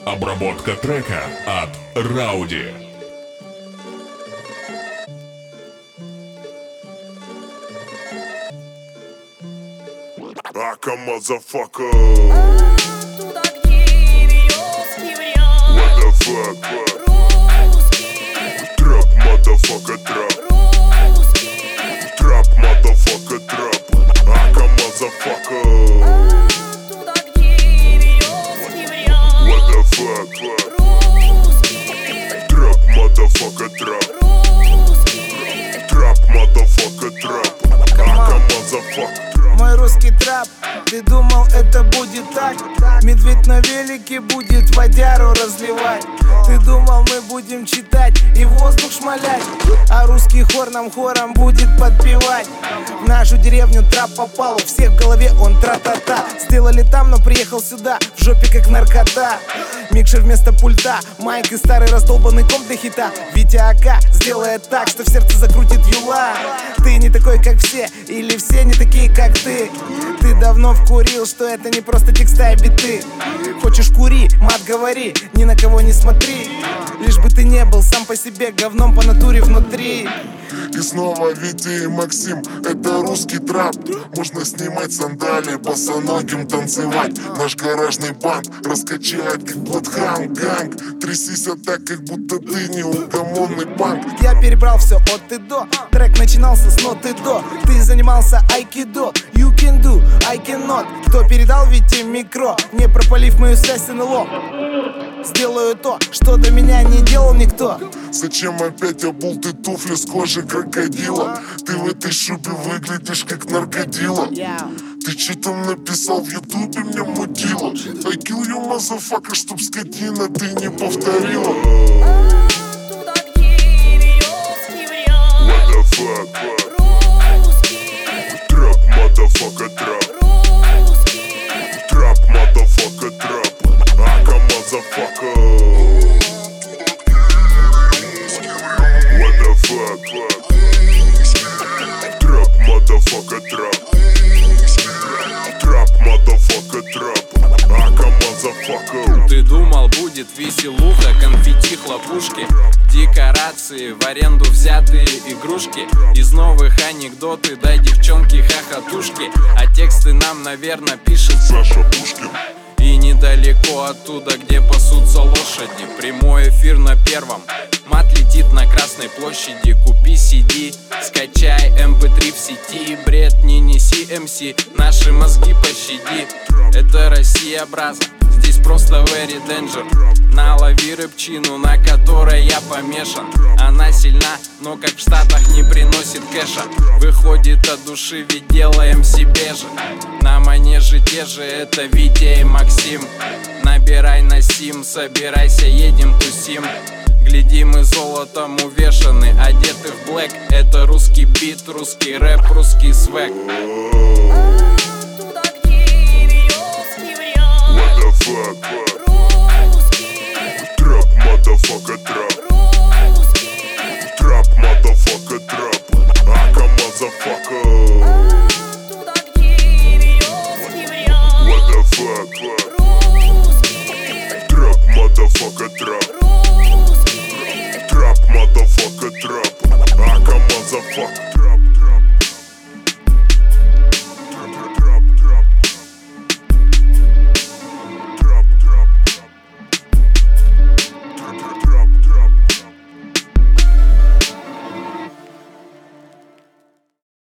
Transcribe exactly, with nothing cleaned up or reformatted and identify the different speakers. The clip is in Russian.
Speaker 1: Обработка трека от Рауди.
Speaker 2: Ака, motherfucker.
Speaker 3: Туда, где перёлский вариант.
Speaker 2: What the fuck?
Speaker 3: Русский,
Speaker 2: Трап, motherfucker, трап.
Speaker 3: русский.
Speaker 2: Трап, motherfucker, трап. Ака, motherfucker.
Speaker 3: Туда, где перёлский вариант.
Speaker 2: What the fuck?
Speaker 3: Русский,
Speaker 2: Трап, motherfucker, трап.
Speaker 3: русский.
Speaker 2: Трап, motherfucker, трап. Ака, motherfucker.
Speaker 4: Мой русский трап, ты думал это будет так? Медведь на велике будет водяру разливать. Ты думал мы будем читать и воздух шмалять, а русский хор нам хором будет подпевать. В нашу деревню трап попал, у всех в голове он тра-та-та. Сделали там, но приехал сюда, в жопе как наркота. Микшер вместо пульта, майк и старый раздолбанный комп для хита. Витя АК сделает так, что в сердце закрутит юла. Ты не такой, как все, или все не такие, как ты. Ты давно вкурил, что это не просто текста и биты. Хочешь кури, мат говори, ни на кого не смотри. Лишь бы ты не был сам по себе говном по натуре внутри.
Speaker 2: И снова Витя и Максим, это русский трап. Можно снимать сандалии, босоногим танцевать. Наш гаражный банд раскачает, как Bloodhound Gang. Трясись так, как будто ты неугомонный панк.
Speaker 4: Я перебрал все от и до. Трек начинался с ноты до. Ты занимался айкидо. You can do, I cannot. Кто передал Вите микро, не пропалив мою связь с эн эл о? Сделаю то, что до меня не делал никто.
Speaker 2: Зачем опять обул ты туфли с кожи крокодила? Ты в этой шубе выглядишь как наркодила. Ты че там написал в ютубе, мне мудила? I kill you, motherfucker, чтоб скотина ты не повторила.
Speaker 3: Туда, где перёлский вариант.
Speaker 2: What the fuck?
Speaker 3: Русский,
Speaker 2: Трап, motherfucker, трап.
Speaker 3: русский.
Speaker 2: Трап, motherfucker, трап. Ака, motherfucker. What the fuck? Трап, motherfucker, трап. Трап, motherfucker, трап. Ака, motherfucker.
Speaker 5: Ты думал, будет веселуха, конфетти, хлопушки, декорации, в аренду взятые игрушки. Из новых анекдоты, да девчонки хохотушки. А тексты нам, наверное, пишет
Speaker 2: Саша Пушкин.
Speaker 5: и недалеко оттуда, где пасутся лошади. Прямой эфир на первом, мат летит на Красной площади. Купи си ди, скачай эм пэ три в сети. Бред не неси эм си, наши мозги пощади. Это Россия, браза, здесь просто very danger. Налови рыбчину, на которой я помешан. Она сильна, но как в Штатах не приносит кэша. Выходит от души, ведь делаем себе же. На манеже те же, это Витя и Максим. Набирай на сим, собирайся, едем тусим. Гляди, мы золотом увешаны, одеты в блэк. Это русский бит, русский рэп, русский свек.
Speaker 3: Туда, где перёлский вариант.
Speaker 2: What the fuck?
Speaker 3: Русский,
Speaker 2: Трап, motherfucker, трап.
Speaker 3: русский.
Speaker 2: Трап, motherfucker, трап. Ака, motherfucker.